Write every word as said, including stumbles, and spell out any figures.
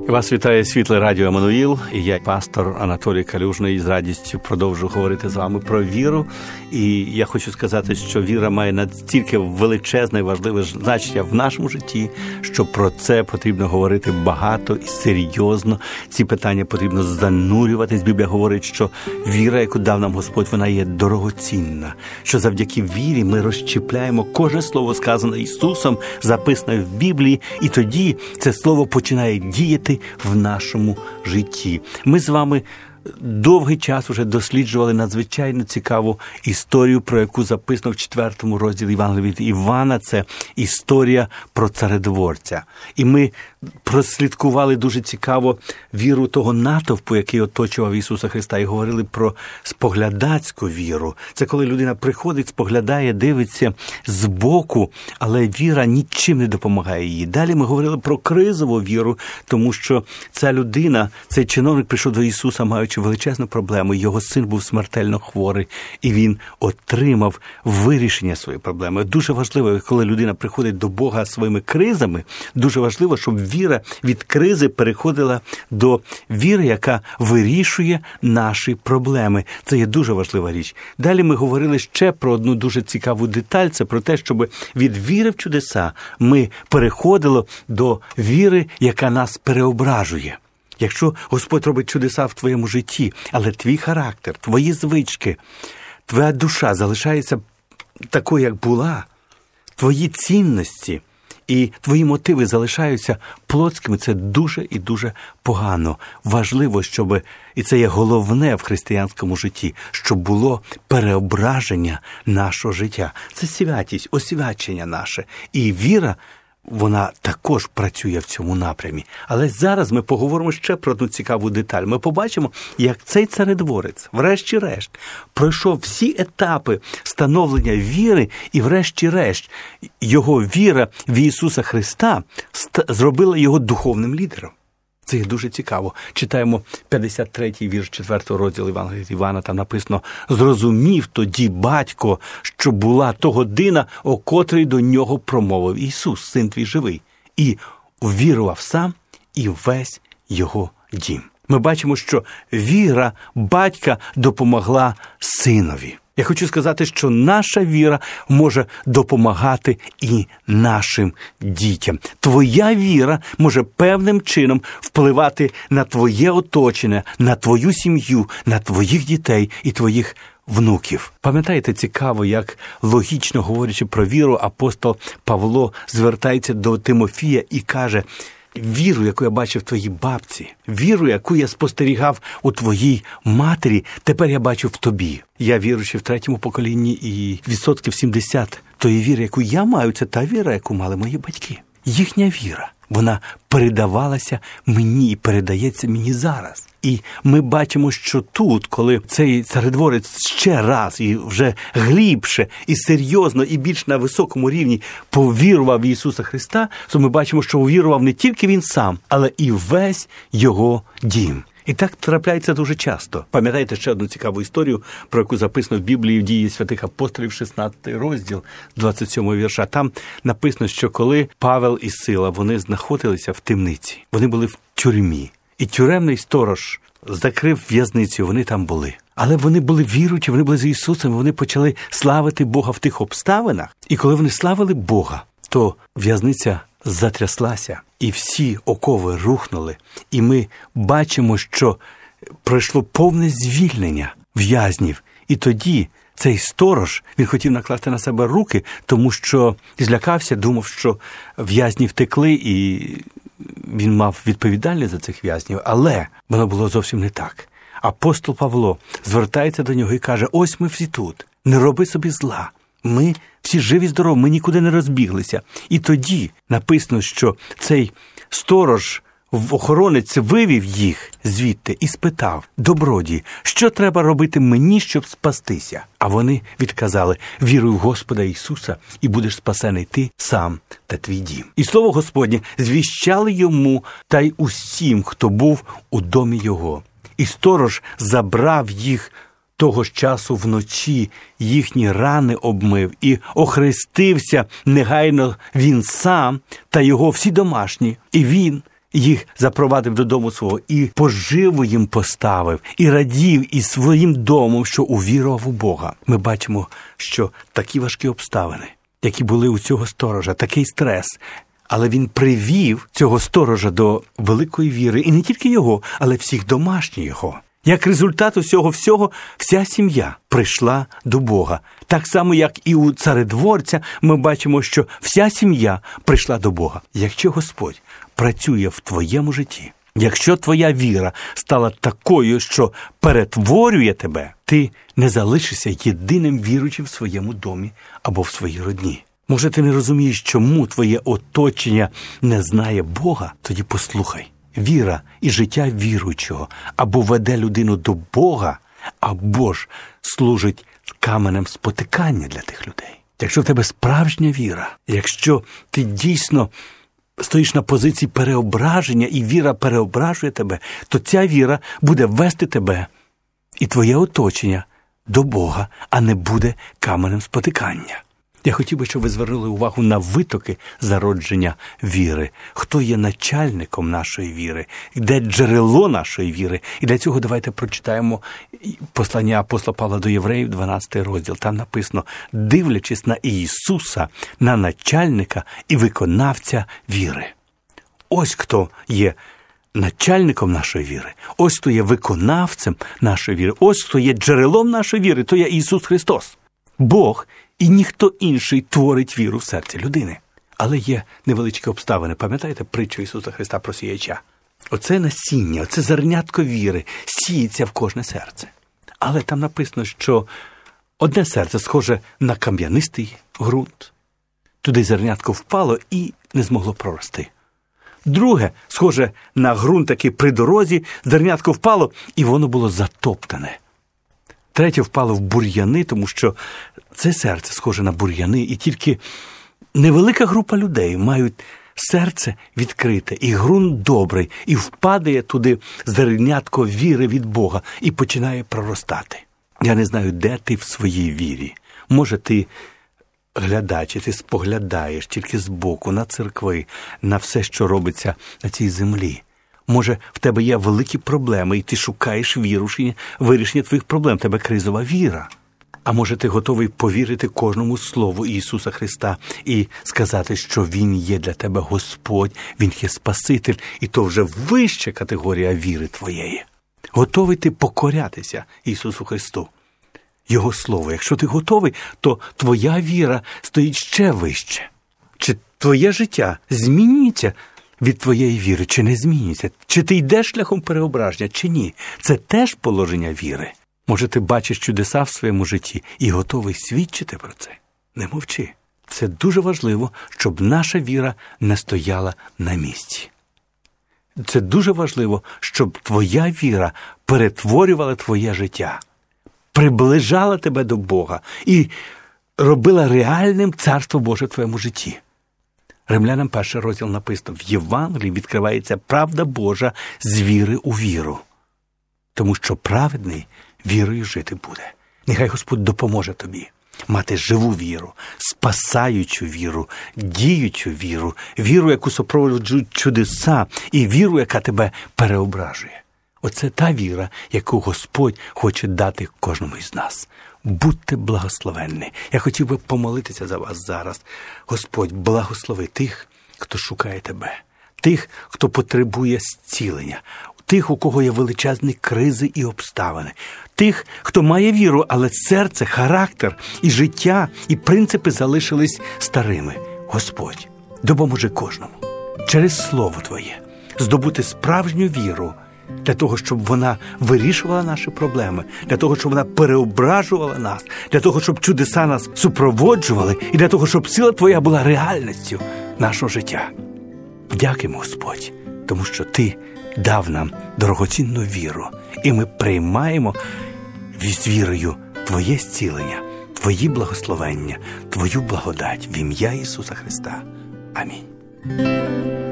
Вас вітає Світле Радіо Еммануїл, і я, пастор Анатолій Калюжний, з радістю продовжу говорити з вами про віру. І я хочу сказати, що віра має настільки величезне і важливе значення в нашому житті, що про це потрібно говорити багато і серйозно. Ці питання потрібно занурюватись. Біблія говорить, що віра, яку дав нам Господь, вона є дорогоцінна. Що завдяки вірі ми розчіпляємо кожне слово, сказане Ісусом, записане в Біблії, і тоді це слово починає діяти в нашому житті. Ми з вами довгий час вже досліджували надзвичайно цікаву історію, про яку записано в четвертому розділі Євангелія від Івана. Це історія про царедворця. І ми прослідкували дуже цікаво віру того натовпу, який оточував Ісуса Христа, і говорили про споглядацьку віру. Це коли людина приходить, споглядає, дивиться збоку, але віра нічим не допомагає їй. Далі ми говорили про кризову віру, тому що ця людина, цей чиновник прийшов до Ісуса, маючи величезну проблему. Його син був смертельно хворий, і він отримав вирішення своєї проблеми. Дуже важливо, коли людина приходить до Бога своїми кризами, дуже важливо, щоб віра від кризи переходила до віри, яка вирішує наші проблеми. Це є дуже важлива річ. Далі ми говорили ще про одну дуже цікаву деталь. Це про те, щоб від віри в чудеса ми переходили до віри, яка нас переображує. Якщо Господь робить чудеса в твоєму житті, але твій характер, твої звички, твоя душа залишається такою, як була, твої цінності і твої мотиви залишаються плотськими, це дуже і дуже погано. Важливо, щоб, і це є головне в християнському житті, щоб було переображення нашого життя. Це святість, освячення наше. І віра, вона також працює в цьому напрямі. Але зараз ми поговоримо ще про одну цікаву деталь. Ми побачимо, як цей царедворець, врешті-решт, пройшов всі етапи становлення віри, і врешті-решт його віра в Ісуса Христа зробила його духовним лідером. Це є дуже цікаво. Читаємо п'ятдесят третій вірш четвертого розділу Євангелія від Івана, там написано: «Зрозумів тоді батько, що була то година, о котрій до нього промовив Ісус, син твій живий, і увірував сам і весь його дім». Ми бачимо, що віра батька допомогла синові. Я хочу сказати, що наша віра може допомагати і нашим дітям. Твоя віра може певним чином впливати на твоє оточення, на твою сім'ю, на твоїх дітей і твоїх внуків. Пам'ятаєте, цікаво, як, логічно говорячи про віру, апостол Павло звертається до Тимофія і каже: віру, яку я бачив в твоїй бабці, віру, яку я спостерігав у твоїй матері, тепер я бачу в тобі. Я віруючий в третьому поколінні, і відсотків сімдесят тої віри, яку я маю, це та віра, яку мали мої батьки. Їхня віра, вона передавалася мені і передається мені зараз. І ми бачимо, що тут, коли цей царедворець ще раз і вже глибше, і серйозно, і більш на високому рівні повірував в Ісуса Христа, то ми бачимо, що увірував не тільки він сам, але і весь його дім. І так трапляється дуже часто. Пам'ятаєте ще одну цікаву історію, про яку записано в Біблії в Дії святих апостолів, шістнадцятий розділ, двадцять сьомого вірша. Там написано, що коли Павел і Сила, вони знаходилися в темниці, вони були в тюрмі. І тюремний сторож закрив в'язницю, вони там були. Але вони були віруючі, вони були з Ісусом, вони почали славити Бога в тих обставинах. І коли вони славили Бога, то в'язниця затряслася, і всі окови рухнули. І ми бачимо, що пройшло повне звільнення в'язнів. І тоді цей сторож, він хотів накласти на себе руки, тому що злякався, думав, що в'язні втекли, і він мав відповідальність за цих в'язнів. Але воно було зовсім не так. Апостол Павло звертається до нього і каже: ось ми всі тут, не роби собі зла. Ми всі живі, здорові, ми нікуди не розбіглися. І тоді написано, що цей сторож, охоронець, вивів їх звідти і спитав: добродії, що треба робити мені, щоб спастися? А вони відказали: віруй в Господа Ісуса, і будеш спасений ти сам та твій дім. І слово Господнє звіщали йому та й усім, хто був у домі його. І сторож забрав їх того ж часу вночі, їхні рани обмив і охрестився негайно він сам та його всі домашні. І він, їх запровадив додому свого, і поживу їм поставив, і радів із своїм домом, що увірував у Бога. Ми бачимо, що такі важкі обставини, які були у цього сторожа, такий стрес, але він привів цього сторожа до великої віри, і не тільки його, але всіх домашніх його. Як результат усього всього, вся сім'я прийшла до Бога. Так само, як і у царедворця, ми бачимо, що вся сім'я прийшла до Бога. Якщо Господь працює в твоєму житті, якщо твоя віра стала такою, що перетворює тебе, ти не залишишся єдиним віруючим в своєму домі або в своїй родні. Може, ти не розумієш, чому твоє оточення не знає Бога? Тоді послухай. Віра і життя віруючого або веде людину до Бога, або ж служить каменем спотикання для тих людей. Якщо в тебе справжня віра, якщо ти дійсно стоїш на позиції переображення, і віра переображує тебе, то ця віра буде вести тебе і твоє оточення до Бога, а не буде каменем спотикання. Я хотів би, щоб ви звернули увагу на витоки зародження віри. Хто є начальником нашої віри? Де джерело нашої віри? І для цього давайте прочитаємо послання апостола Павла до Євреїв, дванадцятий розділ. Там написано: «Дивлячись на Ісуса, на начальника і виконавця віри». Ось хто є начальником нашої віри. Ось хто є виконавцем нашої віри. Ось хто є джерелом нашої віри. То є Ісус Христос. Бог і ніхто інший творить віру в серці людини. Але є невеличкі обставини. Пам'ятаєте притчу Ісуса Христа про сіяча? Оце насіння, оце зернятко віри сіється в кожне серце. Але там написано, що одне серце схоже на кам'янистий ґрунт. Туди зернятко впало і не змогло прорости. Друге схоже на ґрунт такий при дорозі, зернятко впало і воно було затоптане. Третє впало в бур'яни, тому що це серце схоже на бур'яни, і тільки невелика група людей мають серце відкрите, і ґрунт добрий, і впадає туди зернятко віри від Бога, і починає проростати. Я не знаю, де ти в своїй вірі. Може, ти глядач, ти споглядаєш тільки збоку на церкви, на все, що робиться на цій землі. Може, в тебе є великі проблеми, і ти шукаєш вірушення, вирішення твоїх проблем. В тебе кризова віра. А може, ти готовий повірити кожному слову Ісуса Христа і сказати, що Він є для тебе Господь, Він є Спаситель, і то вже вища категорія віри твоєї. Готовий ти покорятися Ісусу Христу, Його Слово. Якщо ти готовий, то твоя віра стоїть ще вище. Чи твоє життя змінюється від твоєї віри, чи не змінюється? Чи ти йдеш шляхом переображення, чи ні? Це теж положення віри. Може, ти бачиш чудеса в своєму житті і готовий свідчити про це? Не мовчи. Це дуже важливо, щоб наша віра не стояла на місці. Це дуже важливо, щоб твоя віра перетворювала твоє життя, приближала тебе до Бога і робила реальним Царство Боже в твоєму житті. Римлянам перший розділ написано: в Євангелії відкривається правда Божа з віри у віру. Тому що праведний вірою жити буде. Нехай Господь допоможе тобі мати живу віру, спасаючу віру, діючу віру, віру, яку супроводжують чудеса, і віру, яка тебе переображує. Оце та віра, яку Господь хоче дати кожному із нас. Будьте благословенні. Я хотів би помолитися за вас зараз. Господь, благослови тих, хто шукає тебе, тих, хто потребує зцілення, тих, у кого є величезні кризи і обставини, тих, хто має віру, але серце, характер і життя, і принципи залишились старими. Господь, допоможи кожному через Слово Твоє здобути справжню віру, для того, щоб вона вирішувала наші проблеми, для того, щоб вона переображувала нас, для того, щоб чудеса нас супроводжували, і для того, щоб сила Твоя була реальністю нашого життя. Дякуємо, Господь, тому що Ти дав нам дорогоцінну віру, і ми приймаємо з вірою Твоє зцілення, Твої благословення, Твою благодать в ім'я Ісуса Христа. Амінь.